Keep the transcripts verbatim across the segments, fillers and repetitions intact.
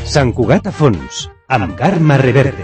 Sant Cugat a fons, amb Carme Reverte.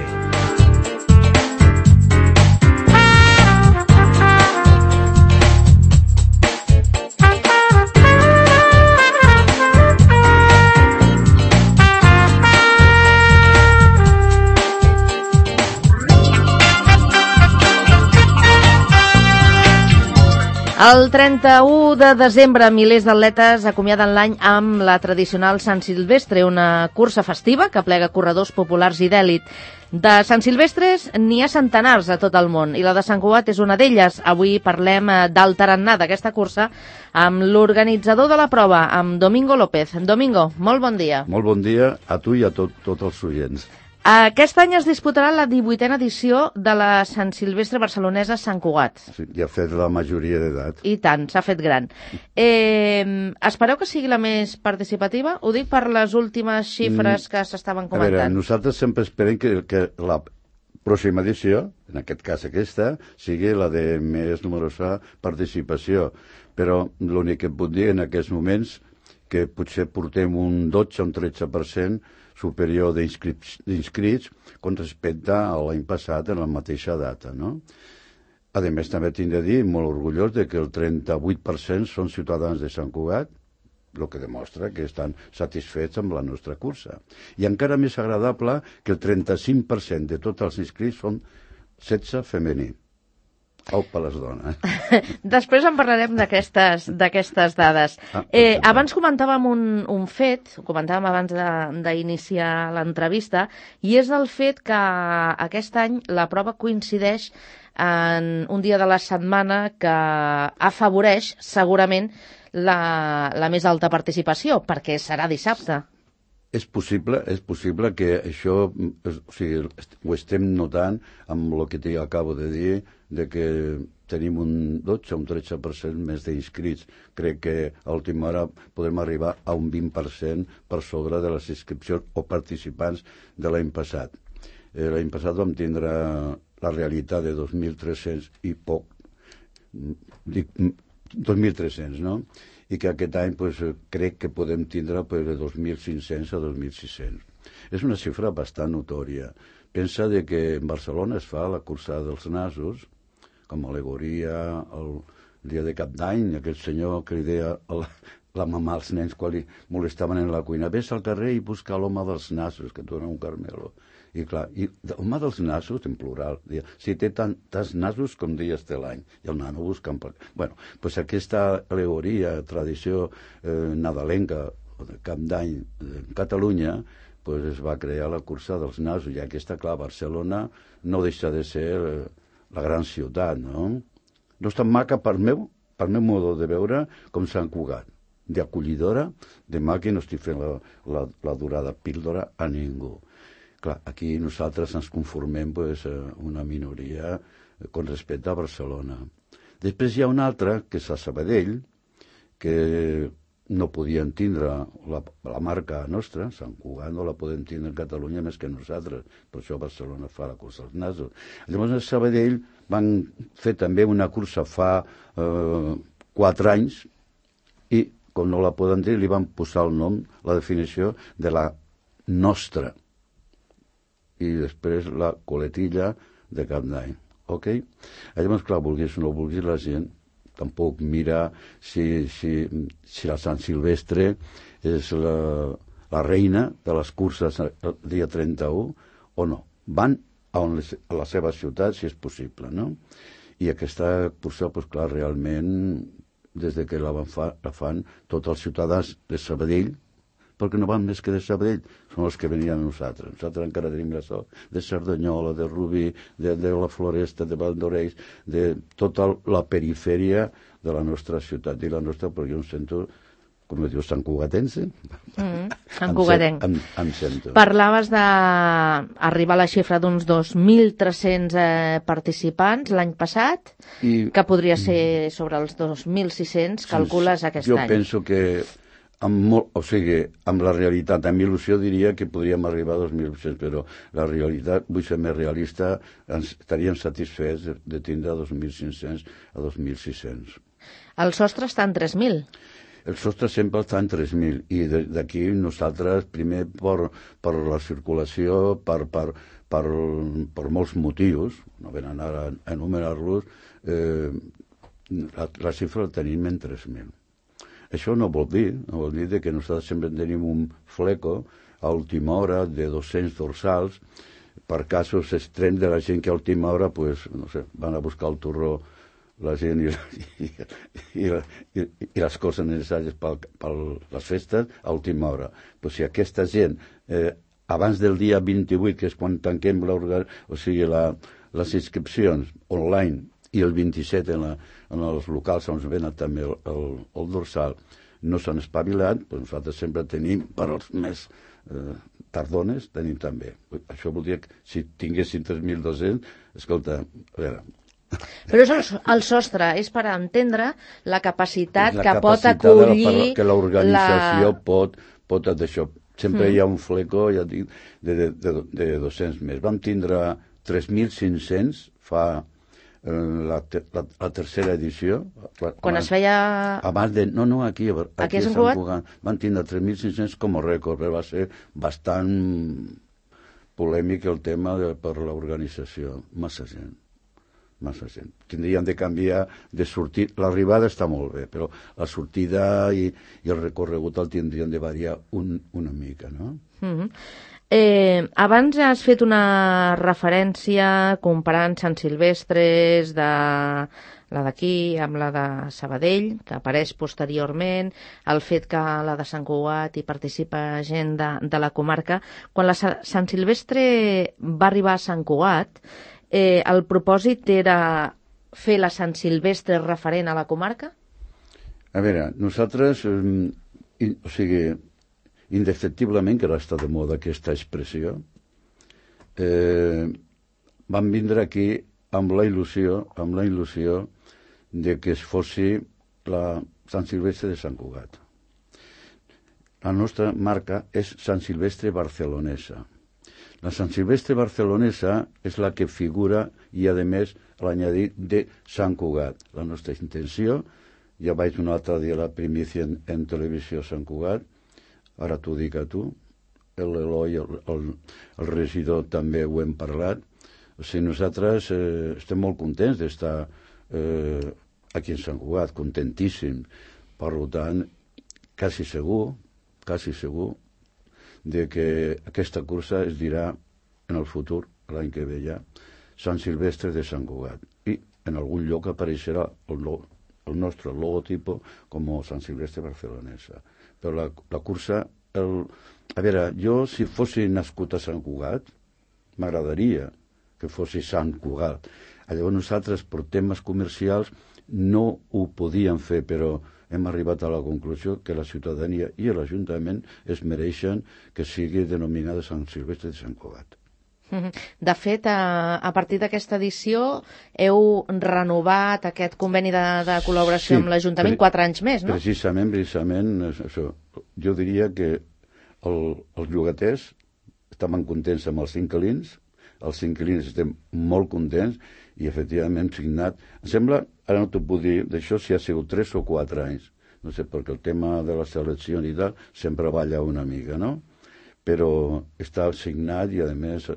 El trenta-u de desembre, milers d'atletes acomiaden l'any amb la tradicional Sant Silvestre, una cursa festiva que plega corredors populars i d'èlit. De Sant Silvestres n'hi ha centenars a tot el món i la de Sant Cugat és una d'elles. Avui parlem del tarannà d'aquesta cursa amb l'organitzador de la prova, amb Domingo López. Domingo, molt bon dia. Molt bon dia a tu i a tot, tots els oients. Aquest any es disputarà la divuitena edició de la Sant Silvestre barcelonesa Sant Cugat. Sí, ja ha fet la majoria d'edat. I tant, s'ha fet gran. Eh, espereu que sigui la més participativa? Ho dic per les últimes xifres que s'estaven comentant. A veure, nosaltres sempre esperem que, que la pròxima edició, en aquest cas aquesta, sigui la de més numerosa participació. Però l'únic que puc dir en aquests moments que potser portem un dotze o un tretze per cent superior d'inscrits con respecte a l'any passat en la mateixa data, no? A més, també tinc de dir, molt orgullós, de que el trenta-vuit per cent són ciutadans de Sant Cugat, el que demostra que estan satisfets amb la nostra cursa. I encara més agradable que el trenta-cinc per cent de tots els inscrits són sexe femení. Au per les dones. Després en parlarem d'aquestes d'aquestes dades. Ah, eh, abans comentàvem un, un fet, ho comentàvem abans d'iniciar l'entrevista, i és el fet que aquest any la prova coincideix en un dia de la setmana que afavoreix segurament la, la més alta participació, perquè serà dissabte. És possible, és possible que això, o sigui, ho estem notant amb el que t'acabo de dir, de que tenim un dotze o un tretze per cent més d'inscrits. Crec que a última hora podrem arribar a un vint per cent per sobre de les inscripcions o participants de l'any passat. Eh, l'any passat vam tindre la realitat de dos mil tres-cents i poc, dic, dos mil tres-cents, no? I que aquest any pues, crec que podem tindre pues, de dos mil cinc-cents a dos mil sis-cents. És una xifra bastant notòria. Pensa de que en Barcelona es fa la cursa dels nasos, com a alegoria, el dia de Cap d'Any, aquell senyor que li deia a la, la mamà als nens quan li molestaven en la cuina, vés al carrer i busca l'home dels nasos, que dona un carmelo. I clar, i home dels nasos, en plural, deia, si té tants nasos com dies té l'any, i el nano buscant per... Bueno, doncs aquesta alegoria, tradició eh, nadalenca, o de Cap d'Any en Catalunya, pues es va crear la cursa dels nasos, i aquesta, clar, Barcelona no deixa de ser eh, la gran ciutat, no? No és tan maca per meu, per meu modo de veure, com Sant Cugat, d'acollidora, de mà que no estic fent la, la, la durada píldora a ningú. Clar, aquí nosaltres ens conformem pues, una minoria con respecte a Barcelona. Després hi ha una altra, que és a Sabadell, que no podien tindre la, la marca nostra, Sant Cugat no la podem tindre en Catalunya més que nosaltres, per això Barcelona fa la cursa als nasos. Llavors a Sabadell van fer també una cursa fa eh, quatre anys i, com no la poden dir, li van posar el nom, la definició de la nostra, i després la coletilla de Cap d'Any. Ok? Llavors, clar, vulguis o no vulguis, la gent tampoc mira si, si, si la Sant Silvestre és la, la reina de les curses el dia trenta-u o no. Van a, on les, a la seva ciutat, si és possible, no? I aquesta cursa, doncs clar, realment, des de que la, van fa, la fan tots els ciutadans de Sabadell, perquè no van més que de Sabadell, són els que venien a nosaltres. Nosaltres encara tenim la sort de Cerdanyola, de Rubí, de, de la Floresta, de Valldoreix, de tota la perifèria de la nostra ciutat. I la nostra, perquè jo em sento, com es diu, Sant Cugatense? Mm, Sant Cugatenc. Em, em sento. Parlaves d'arribar a la xifra d'uns dos mil tres-cents eh, participants l'any passat, I, que podria ser sobre els dos mil sis-cents, calcules aquest jo any. Jo penso que amb molt, o sigui, amb la realitat, amb il·lusió diria que podríem arribar a dos mil vuit-cents, però la realitat, vull ser més realista, ens estaríem satisfets de, de tindre dos mil cinc-cents a dos mil sis-cents. El sostre està en tres mil. el sostre sempre està en tres mil i d'aquí nosaltres primer per, per la circulació, per, per, per, per molts motius, no venen ara a enumerar-los, eh, la, la xifra la tenim en tres mil. Això no vol dir, no vol dir que nosaltres sempre tenim un fleco a última hora de dos-cents dorsals per casos extrems de la gent que a última hora pues, no sé, van a buscar el torró la gent i, i, i, i, i les coses necessàries per, per les festes a última hora. Però si aquesta gent, eh, abans del dia vint-i-vuit, que és quan tanquem o sigui, la, les inscripcions online, i el vint-i-set en, la, en els locals on es venen també el, el, el dorsal, no s'han espavilat, doncs nosaltres sempre tenim, per als més eh, tardones, tenim també. Això vol dir que si tinguéssim tres mil dos-cents, escolta, a veure... Però és el, el sostre, és per entendre la capacitat la que capacitat pot acollir... La, que l'organització la... pot, pot d'això. Sempre mm. hi ha un fleco, ja dic, de, de, de, de dos-cents més. Vam tindre tres mil cinc-cents fa eh, la, la, la tercera edició. Quan abans, es feia... Abans de... No, no, aquí, aquí, aquí a Sant Cugat. Vam tindre tres mil cinc-cents com a rècord, però va ser bastant polèmic el tema de, per l'organització. Massa gent. massa gent. Tindríem de canviar de sortir. L'arribada està molt bé, però la sortida i, i el recorregut el tindrien de variar un, una mica, no? Mm-hmm. Eh, abans has fet una referència comparant Sant Silvestres de la d'aquí amb la de Sabadell, que apareix posteriorment, el fet que la de Sant Cugat hi participa gent de, de la comarca. Quan la Sant Silvestre va arribar a Sant Cugat, Eh, el propòsit era fer la Sant Silvestre referent a la comarca? A veure, nosaltres, eh, in, o sigui, indefectiblement, que ara està de moda aquesta expressió, eh, vam vindre aquí amb la il·lusió, amb la il·lusió de que es fossi la Sant Silvestre de Sant Cugat. La nostra marca és Sant Silvestre Barcelonesa. La Sant Silvestre barcelonesa és la que figura i, a més, l'anyadit de Sant Cugat. La nostra intenció, ja vaig un altre dia a la primícia en, en televisió Sant Cugat, ara t'ho dic a tu, l'Eloi, el, el, el regidor també ho hem parlat. O sigui, nosaltres eh, estem molt contents d'estar eh, aquí en Sant Cugat, contentíssims. Per tant, quasi segur, quasi segur, de que aquesta cursa es dirà en el futur, l'any que ve ja, Sant Silvestre de Sant Cugat. I en algun lloc apareixerà el, no, el nostre logotipo com a Sant Silvestre Barcelonesa. Però la, la cursa, el... a veure, jo si fossi nascut a Sant Cugat, m'agradaria que fossi Sant Cugat. Llavors nosaltres per temes comercials no ho podíem fer, però hem arribat a la conclusió que la ciutadania i l'Ajuntament es mereixen que sigui denominada Sant Silvestre de Sant Cugat. De fet, a, a partir d'aquesta edició heu renovat aquest conveni de, de col·laboració sí, amb l'Ajuntament pre- quatre anys més, no? Precisament, precisament, això. Jo diria que el, els llogaters estaven contents amb els inquilins, els inquilins estem molt contents i efectivament signat. Em sembla, ara no t'ho puc dir, d'això si ha sigut tres o quatre anys. No sé, perquè el tema de la selecció i tal sempre balla una mica, no? Però està signat i, a més,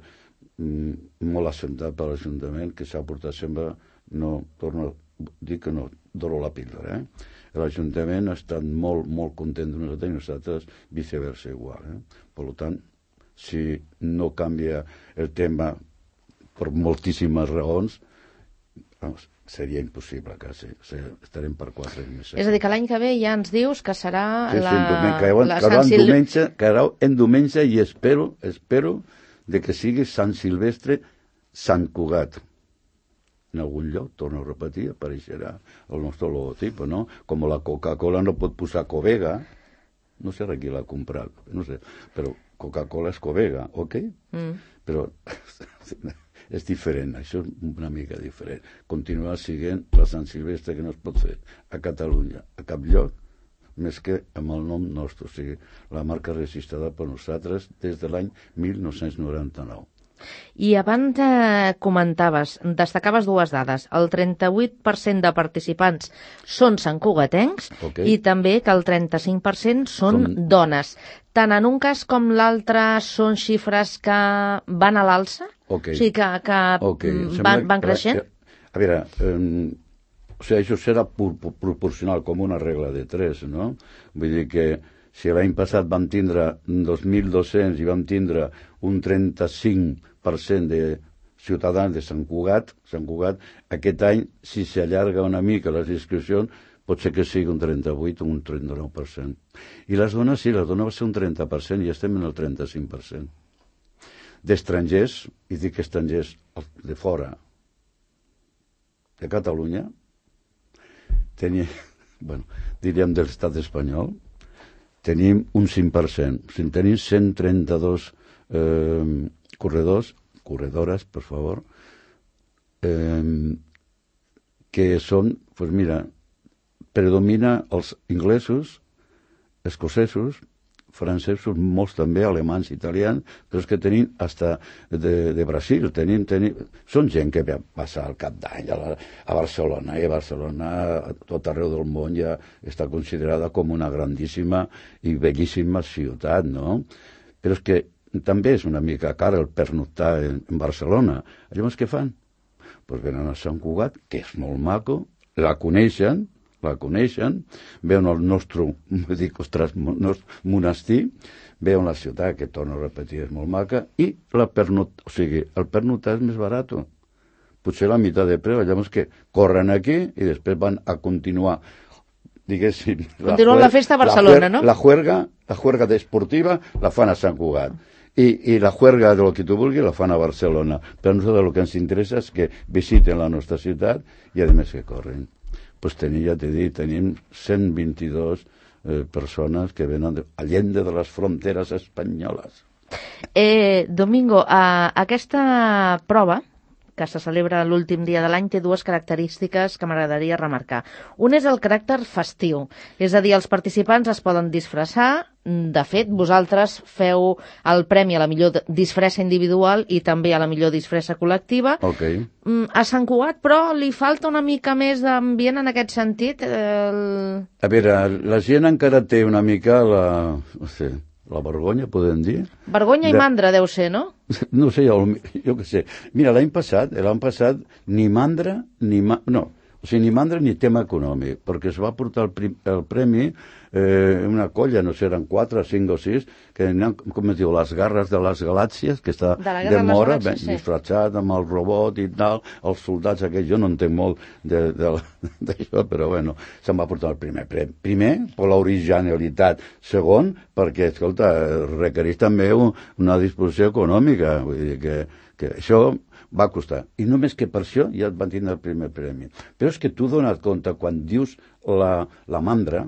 molt assentat per l'Ajuntament, que s'ha portat sempre, no, torno a dir que no, dono la píldora, eh? L'Ajuntament ha estat molt, molt content de nosaltres i nosaltres viceversa igual, eh? Per tant, si no canvia el tema per moltíssimes raons, vamos, seria impossible quasi. O sigui, estarem per quatre anys més. És a dir, que l'any que ve ja ens dius que serà sí, la, sí, que la Sant Sant Silvestre. Que en diumenge i espero, espero de que sigui Sant Silvestre Sant Cugat. En algun lloc, torno a repetir, apareixerà el nostre logotip, no? Com la Coca-Cola no pot posar Covega, no sé qui l'ha comprat, no sé, però Coca-Cola és Covega, ok? Mm. Però és diferent, això és una mica diferent. Continuar siguent la Sant Silvestre que no es pot fer a Catalunya, a cap lloc, més que amb el nom nostre, o sigui, la marca registrada per nosaltres des de l'any mil nou-cents noranta-nou. I abans eh, comentaves, destacaves dues dades. El trenta-vuit per cent de participants són santcugatencs okay. i també que el trenta-cinc per cent són Som... dones. Tant en un cas com l'altre són xifres que van a l'alça? Okay. O sigui, que, que okay. van, van creixent? A veure, eh, o sigui, això serà proporcional com una regla de tres, no? Vull dir que si l'any passat vam tindre dos mil dos-cents i vam tindre un trenta-cinc per cent de ciutadans de Sant Cugat, Sant Cugat, aquest any, si s'allarga una mica les inscripcions, pot ser que sigui un trenta-vuit o un trenta-nou per cent. I les dones, sí, les dones va ser un trenta per cent i estem en el trenta-cinc per cent. D'estrangers, i dic estrangers de fora, de Catalunya, tenia, bueno, diríem de l'estat espanyol, tenim un cinc per cent. O sigui, tenim cent trenta-dos eh, corredors, corredores, per favor, eh, que són, doncs mira, predomina els inglesos, escocesos, francesos, molts també, alemans, italians, però és que tenim hasta de, de Brasil, tenim, tenim... Són gent que va passar al cap d'any a, la, a Barcelona, i a Barcelona, a tot arreu del món, ja està considerada com una grandíssima i bellíssima ciutat, no? Però és que també és una mica car el pernoctar en, en Barcelona. Llavors què fan? Doncs venen a Sant Cugat, que és molt maco, la coneixen, la coneixen, veuen el nostre, dic, ostres, nostre monestir, veuen la ciutat, que torno a repetir, és molt maca, i la pernot, o sigui, el pernoctar és més barat. Potser la meitat de preu, llavors que corren aquí i després van a continuar, diguéssim... Continuen la, la festa a Barcelona, la, no? La juerga, la juerga esportiva la fan a Sant Cugat. I, i la juerga de lo que tu vulguis la fan a Barcelona. Però a nosaltres el que ens interessa és que visiten la nostra ciutat i a més que corren. Pues tenim, ja t'he dit, tenim cent vint-i-dos eh, persones que venen de, allende de les fronteres espanyoles. Eh, Domingo, eh, aquesta prova que se celebra l'últim dia de l'any té dues característiques que m'agradaria remarcar. Un és el caràcter festiu, és a dir, els participants es poden disfressar. De fet, vosaltres feu el premi a la millor disfressa individual i també a la millor disfressa col·lectiva. Okay. A Sant Cugat, però, li falta una mica més d'ambient en aquest sentit? El... A veure, la gent encara té una mica la... no sé, la vergonya, podem dir? Vergonya de... i mandra deu ser, no? No sé, jo, jo què sé. Mira, l'any passat, l'any passat, ni mandra, ni... Ma... No, o sigui, ni mandra ni tema econòmic, perquè es va portar el, prim, el premi eh, una colla, no sé, eren quatre, cinc o sis, que anaven, com es diu, les garres de les galàxies, que està de, de mora, ben, sí. disfressat amb el robot i tal, els soldats aquells, jo no entenc molt d'això, però bueno, se'n va portar el primer premi. Primer, per l'originalitat. Segon, perquè, escolta, requereix també un, una disposició econòmica, vull dir que, que això va costar. I només que per això ja et van tindre el primer premi. Però és que tu dones compte, quan dius la, la mandra,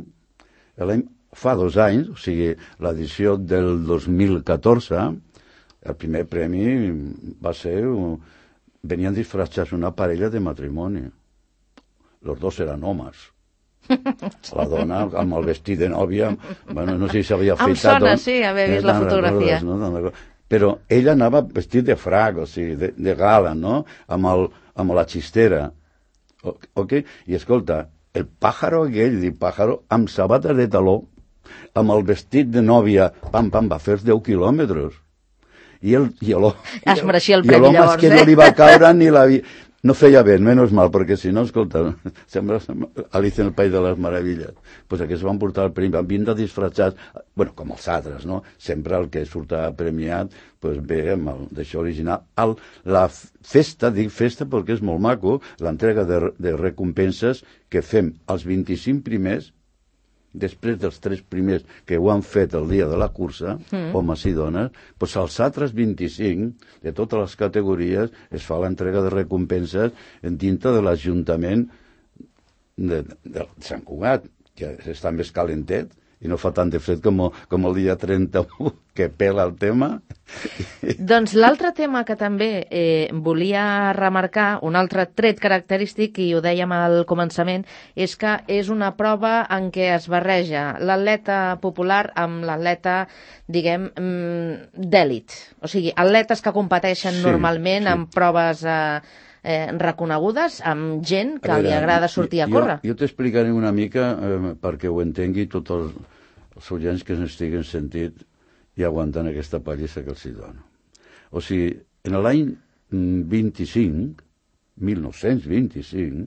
fa dos anys, o sigui, l'edició del dos mil catorze, el primer premi va ser... Venien disfressats una parella de matrimoni. Los dos eren homes. La dona, amb el vestit de nòvia, bueno, no sé si s'havia afeitat... Em sona, sí, haver vist la fotografia. No? Però ella anava vestit de frac, o sigui, de, de gala, no? Amb, el, amb la xistera. Ok? I escolta, el pàjaro aquell, dic pàjaro, amb sabates de taló, amb el vestit de nòvia, pam, pam, va fer els deu quilòmetres. I el, i el, es mereixia el premi, llavors, eh? I l'home que no li va caure ni la... No feia bé, menys mal, perquè si no, escolta, sembla Alicia en el País de les Meravilles. Doncs pues aquests van portar el premi, van vindre disfressats, bueno, com els altres, no? Sempre el que surt premiat, pues bé, amb el d'això original. El, la festa, dic festa perquè és molt maco, l'entrega de, de recompenses que fem els vint-i-cinc primers, després dels tres primers que ho han fet el dia de la cursa, mm. homes i dones, doncs als altres vint-i-cinc, de totes les categories, es fa l'entrega de recompenses dintre de l'Ajuntament de, de Sant Cugat, que està més calentet, i no fa tant de fred com, com el dia trenta-u, que pela el tema. Doncs l'altre tema que també eh, volia remarcar, un altre tret característic, i ho dèiem al començament, és que és una prova en què es barreja l'atleta popular amb l'atleta, diguem, d'èlit. O sigui, atletes que competeixen sí, normalment sí. en proves eh, eh, reconegudes, amb gent que veure, li agrada sortir a córrer. Jo, jo t'explicaré una mica eh, perquè ho entengui tots els, els oients que n'estiguen sentit i aguantant aquesta pallissa que els hi dono. O sigui, en l'any vint-i-cinc, mil nou-cents vint-i-cinc,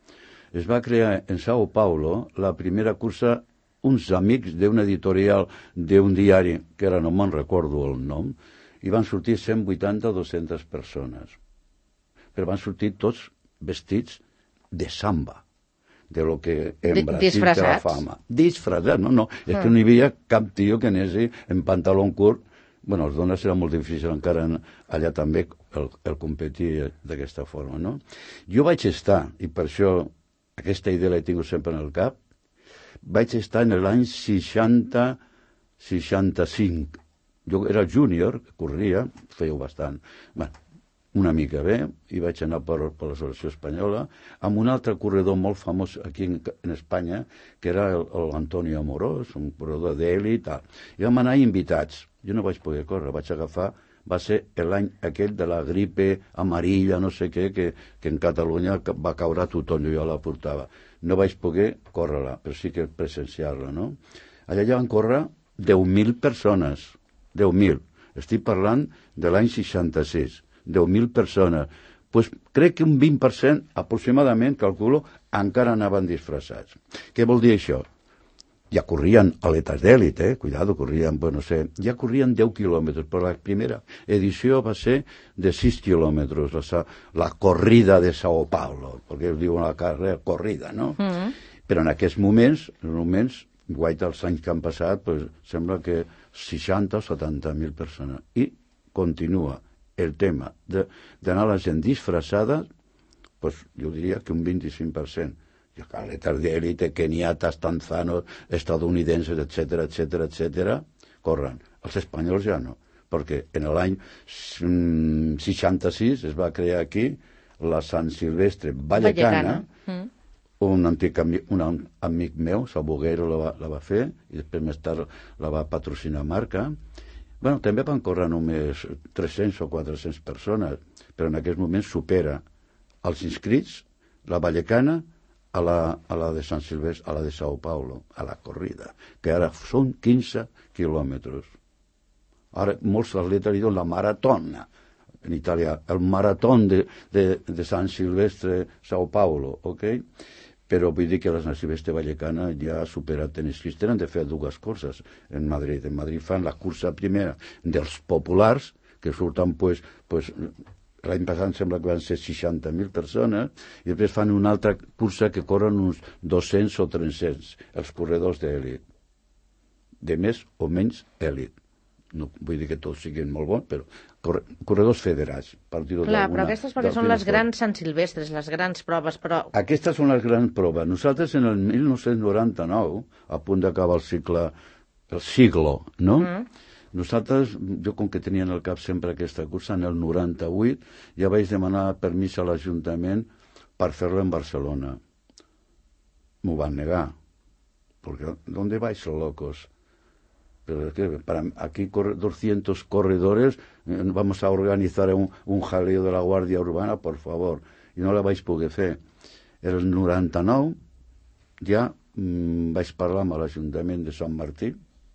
es va crear en Sao Paulo la primera cursa, uns amics d'un editorial d'un diari, que ara no me'n recordo el nom, i van sortir cent vuitanta a dues-centes persones. Però van sortir tots vestits de samba, de lo que en Brasil té la fama. Disfressats, no, no, és mm. que no hi havia cap tio que anés en pantaló curt. Bueno, els dones era molt difícil encara allà també el, el competir d'aquesta forma, no? Jo vaig estar, i per això aquesta idea l'he tingut sempre en el cap, vaig estar en l'any seixanta seixanta-cinc. Jo era júnior, corria, feia bastant, bueno, una mica bé, i vaig anar per, per la selecció espanyola, amb un altre corredor molt famós aquí en, en Espanya, que era l'Antonio Amorós, un corredor d'èlit i tal. I vam anar invitats. Jo no vaig poder córrer, vaig agafar, va ser l'any aquell de la gripe amarilla, no sé què, que, que en Catalunya va caure a tothom, jo ja la portava. No vaig poder córrer-la, però sí que presenciar-la, no? Allà ja van córrer deu mil persones, deu mil. Estic parlant de l'any seixanta-sis. deu mil persones. Pues crec que un vint per cent, aproximadament, calculo, encara anaven disfressats. Què vol dir això? Ja corrien atletes d'èlit, eh? Cuidado, corrien, bueno, no sé, ja corrien deu quilòmetres, però la primera edició va ser de sis quilòmetres, la, la corrida de Sao Paulo, perquè es diu una carrera corrida, no? Mm-hmm. Però en aquests moments, en moments, guaita els anys que han passat, pues, sembla que seixanta o setanta mil persones. I continua el tema d'anar la gent disfressada, pues, jo diria que un vint-i-cinc per cent. I els atletes d'èlite, keniates, tanzanos, estadounidenses, etcètera, etcètera, etcètera, corren. Els espanyols ja no, perquè en l'any seixanta-sis es va crear aquí la Sant Silvestre Vallecana, mm. un antic amic, un amic meu, Saboguero, la va, la va fer, i després més tard la va patrocinar Marca. Bueno, també van córrer només tres-cents o quatre-cents persones, però en aquest moment supera els inscrits, la Vallecana, a la, a la de Sant Silvestre, a la de Sao Paulo, a la corrida, que ara són quinze quilòmetres. Ara molts atletes li diuen la maratona, en italià, el maratón de, de, de Sant Silvestre, Sao Paulo, ok? Però vull dir que la Sant Silvestre Vallecana ja ha superat en inscrits. Tenen de fer dues curses en Madrid. En Madrid fan la cursa primera dels populars, que surten, pues, pues, l'any passat sembla que van ser seixanta mil persones, i després fan una altra cursa que corren uns dos-cents o tres-cents, els corredors d'èlit. De més o menys èlit. No vull dir que tots siguin molt bons, però corredors federats. Per dir-ho Clar, però aquestes perquè són les grans Sant Silvestres, les grans proves, però... Aquestes són les grans proves. Nosaltres en el mil nou-cents noranta-nou, a punt d'acabar el cicle, el siglo, no? Mm. Nosaltres, jo com que tenia en el cap sempre aquesta cursa, en el noranta-vuit ja vaig demanar permís a l'Ajuntament per fer-lo en Barcelona. M'ho van negar. Perquè, ¿dónde vais, locos? Pero es que para aquí corre doscientos corredores, eh, vamos a organizar un, un jaleo de la Guàrdia Urbana, por favor, i no la vaig poder fer. El noranta-nou ja mm, vaig parlar amb l'Ajuntament de Sant Martí,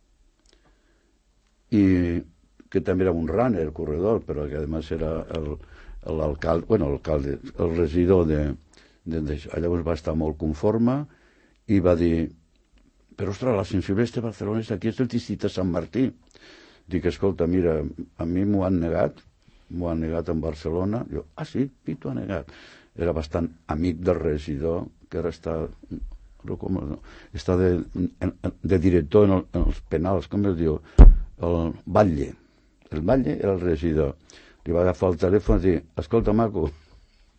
i que també era un runner, el corredor, però que además era l'alcalde, bueno, l'alcalde, el regidor de, de, de... Llavors va estar molt conforme i va dir: però, ostres, la Sant Silvestre Barcelona és aquí, és el districte de Sant Martí. Dic, escolta, mira, a mi m'ho han negat, m'ho han negat en Barcelona. Jo, ah, sí, qui t'ho ha negat? Era bastant amic del regidor, que ara està, com, està de, de director en, el, en els penals, com es diu? El Batlle. El Batlle era el regidor. Li va agafar el telèfon i dir: escolta, maco,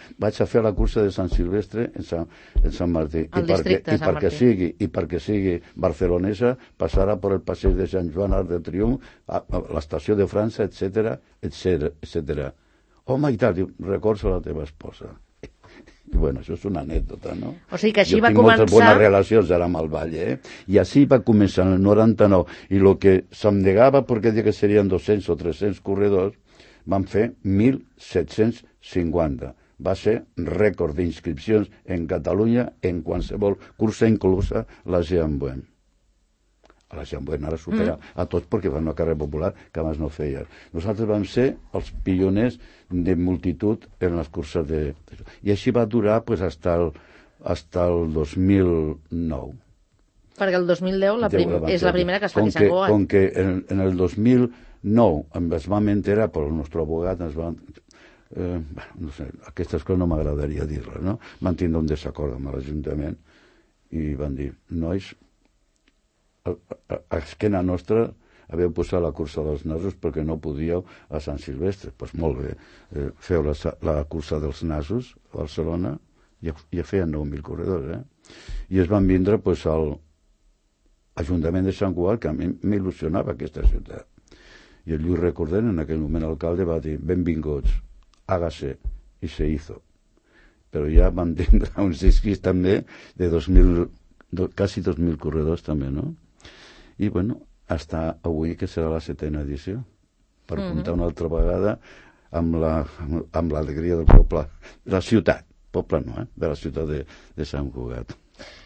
vaig a fer la cursa de Sant Silvestre en Sant, en Sant Martí. El I perquè, districte de i Sant perquè Martí. sigui, I perquè sigui barcelonesa, passarà per el passeig de Sant Joan Arc de Triomf, a, a l'estació de França, etcètera, etcètera, etcètera. Home, i tal, diu, records a la teva esposa. I bueno, això és una anècdota, no? O sigui que així jo va tinc moltes començar... bones relacions ara amb el Valle, eh? I així va començar en el noranta-nou. I el que se'm negava, perquè deia que serien dos-cents o tres-cents corredors, van fer mil set-cents cinquanta. Va ser rècord d'inscripcions en Catalunya en qualsevol cursa, inclusa la Jean-Bouin. La Jean-Bouin ara supera mm. a tots perquè fa una carrera popular que abans no feia. Nosaltres vam ser els pioners de multitud en les curses de... I així va durar pues, hasta el, hasta el dos mil nou. Perquè el dos mil deu la prim... és la primera que es fa aquí a Sant Cugat. Com que en, en el dos mil nou ens vam enterar per el nostre abogat, ens van... Eh, no sé, aquestes coses no m'agradaria dir-les, no? Van tindre un desacord amb l'Ajuntament i van dir, nois, a, a, a esquena nostra haveu posat la cursa dels nasos perquè no podíeu a Sant Silvestre. Doncs pues molt bé, eh, feu la, la cursa dels nasos a Barcelona, ja, ja feien nou mil corredors, eh? I es van vindre pues, al Ajuntament de Sant Cugat, que a mi m'il·lusionava aquesta ciutat. I el Lluís Recordent, en aquell moment alcalde, va dir, benvinguts, hágase, i se hizo. Però ja vam tindre uns inscrits també de dos mil, do, quasi dos mil corredors també, no? I, bueno, hasta avui, que serà la setena edició, per mm-hmm. comptar una altra vegada amb la, amb l'alegria del poble, de la ciutat, poble no, eh? De la ciutat de, de Sant Cugat.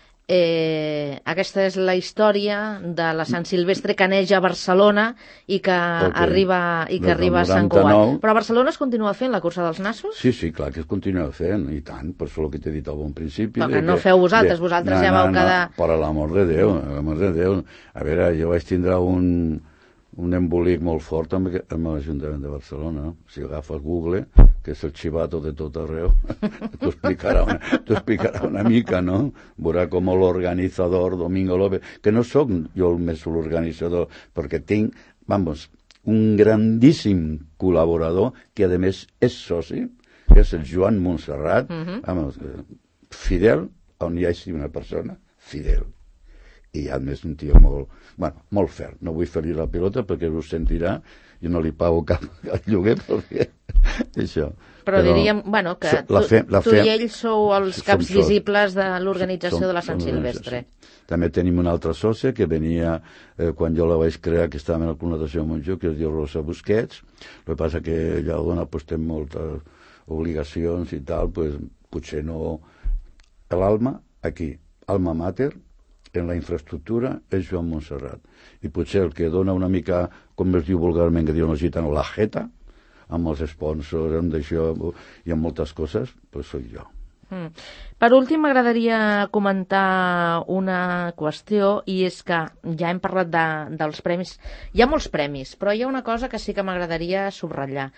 Eh, aquesta és la història de la Sant Silvestre que neix a Barcelona i que okay. arriba, i que arriba a Sant Cugat. Però a Barcelona es continua fent la cursa dels nassos? Sí, sí, clar que es continua fent, i tant, per això el que t'he dit al bon principi. Però que no que, feu vosaltres, de, vosaltres no, ja vau no, quedar... No, per l'amor de Déu, l'amor de Déu. A veure, jo vaig tindre un, un embolic molt fort amb, amb l'Ajuntament de Barcelona. Si agafes Google, que és el xivato de tot arreu, t'ho explicarà, una, explicarà una mica, no? Veurà com l'organitzador Domingo López, que no sóc jo el més l'organitzador, perquè tinc, vamos, un grandíssim col·laborador, que a més és soci, que és el Joan Montserrat, uh-huh. vamos, fidel, on hi hagi una persona, fidel. I a més un tio molt, bueno, molt ferm. No vull fer-li la pilota perquè ho sentirà, jo no li pago cap, cap lloguer perquè això. Però, Però diríem, bueno, que so, tu, fe, tu fe, i ell sou els caps visibles de l'organització de la Sant Silvestre. Sí. També tenim una altra sòcia que venia, eh, quan jo la vaig crear, que estava en la Connotació de Montjuïc, que es diu Rosa Busquets. El que passa que ella dona, pues, té moltes obligacions i tal, pues, potser no... L'alma, aquí, alma mater, en la infraestructura és Joan Montserrat. I potser el que dona una mica, com es diu vulgarment, que diuen els gitanos, la jeta, amb els sponsors, amb d'això i amb moltes coses, doncs soc jo. Mm. Per últim, m'agradaria comentar una qüestió, i és que ja hem parlat de, dels premis. Hi ha molts premis, però hi ha una cosa que sí que m'agradaria subratllar,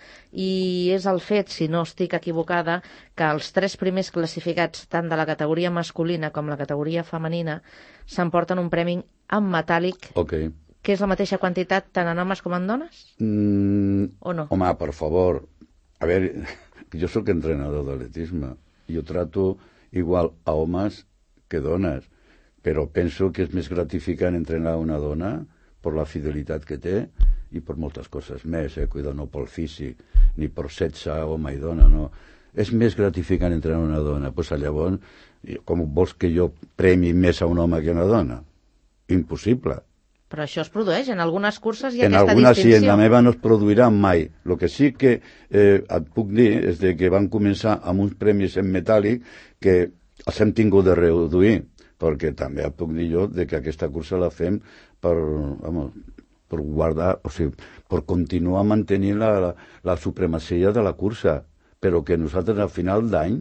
i és el fet, si no estic equivocada, que els tres primers classificats, tant de la categoria masculina com la categoria femenina, s'emporten un premi en metàl·lic, okay. que és la mateixa quantitat tant en homes com en dones? Mm, o no? Home, per favor, a veure, jo sóc entrenador d'atletisme. Jo trato igual a homes que dones, però penso que és més gratificant entrenar una dona per la fidelitat que té i per moltes coses més, eh? Cuida, no pel físic, ni per sexe, home i dona, no. És més gratificant entrenar una dona. Pues, llavors, com vols que jo premi més a un home que a una dona? Impossible. Però això es produeix, en algunes curses hi ha en aquesta algunes distinció. Sí, en la meva no es produirà mai. El que sí que eh, et puc dir és de que van començar amb uns premis en metàl·lic que els hem tingut de reduir, perquè també et puc dir jo de que aquesta cursa la fem per, vamos, per guardar, o sigui, per continuar mantenint la, la, la supremacia de la cursa, però que nosaltres al final d'any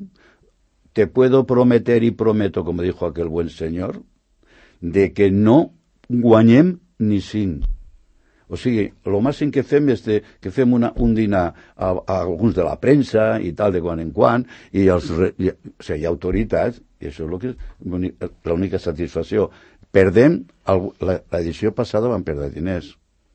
te puedo prometer y prometo, como dijo aquel buen señor, de que no guanyem ni cinc. O sigui, el màxim que fem és de, que fem una, un dinar a, a alguns de la premsa i tal, de quan en quan, i els, i, o sigui, hi ha autoritats, i això és lo que és l'única satisfacció. Perdem, l'edició passada van perdre diners.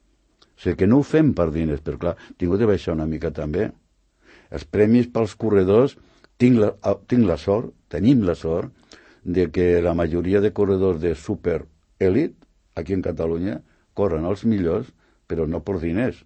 O sigui, que no ho fem per diners, però clar, tinc de baixar una mica també. Els premis pels corredors, tinc la, tinc la sort, tenim la sort, de que la majoria de corredors de superèlit, aquí en Catalunya, corren els millors, però no per diners.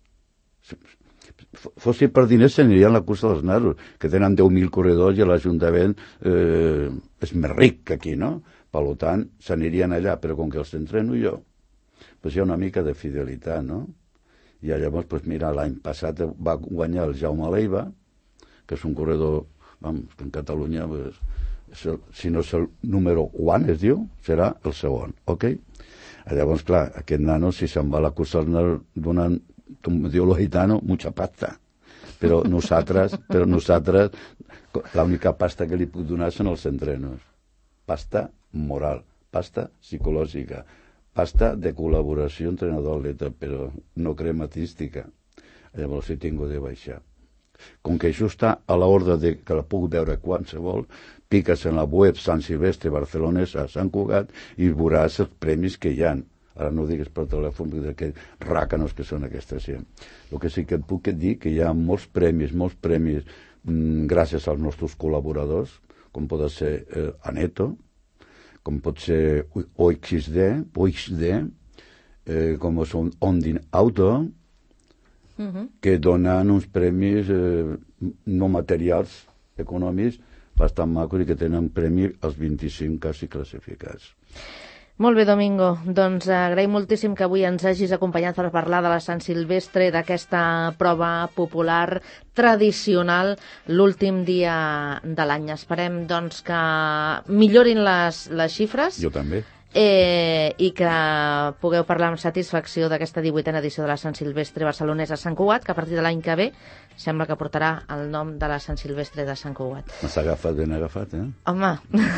Fossi per diners s'anirien a la cursa dels nasos, que tenen deu mil corredors i l'Ajuntament eh, és més ric que aquí, no? Per tant, s'anirien allà, però com que els entreno jo, doncs hi ha una mica de fidelitat, no? I llavors, doncs mira, l'any passat va guanyar el Jaume Leiva, que és un corredor, vamos, que en Catalunya, pues, el, si no és el número un, es diu, serà el segon, ok? Llavors, clar, aquest nano, si se'n va a la cursa dels nasos, donen, com diu lo gitano, mucha pasta. Però nosaltres, però nosaltres, l'única pasta que li puc donar són els entrenos. Pasta moral, pasta psicològica, pasta de col·laboració entrenador-atleta, però no crematística. Llavors he tingut de baixar. Com que això està a l'ordre de que la puc veure qualsevol, piques en la web Sant Silvestre Barcelonesa a Sant Cugat i veuràs els premis que hi ha. Ara no ho digues per telèfon, perquè aquests ràcanos que són aquesta gent. El que sí que et puc dir que hi ha molts premis, molts premis mmm, gràcies als nostres col·laboradors, com pot ser eh, Aneto, com pot ser O X D, O X D eh, com són Ondin Auto, uh-huh. que donen uns premis eh, no materials econòmics bastant macos i que tenen premi als vint-i-cinc quasi classificats. Molt bé, Domingo. Doncs agraïm moltíssim que avui ens hagis acompanyat per parlar de la Sant Silvestre, d'aquesta prova popular tradicional l'últim dia de l'any. Esperem doncs, que millorin les, les xifres. Jo també. Eh, i que pugueu parlar amb satisfacció d'aquesta divuitena edició de la Sant Silvestre barcelonesa a Sant Cugat, que a partir de l'any que ve sembla que portarà el nom de la Sant Silvestre de Sant Cugat. M'has agafat ben agafat, eh? Home,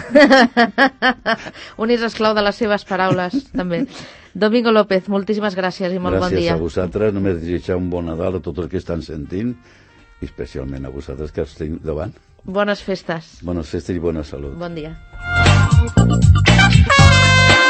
un és esclau de les seves paraules, també. Domingo López, moltíssimes gràcies i molt gràcies bon dia. Gràcies a vosaltres, només desitjar un bon Nadal a tots els que estan sentint, i especialment a vosaltres que els tinc davant. Bones festes. Bones festes i bona salut. Bon dia.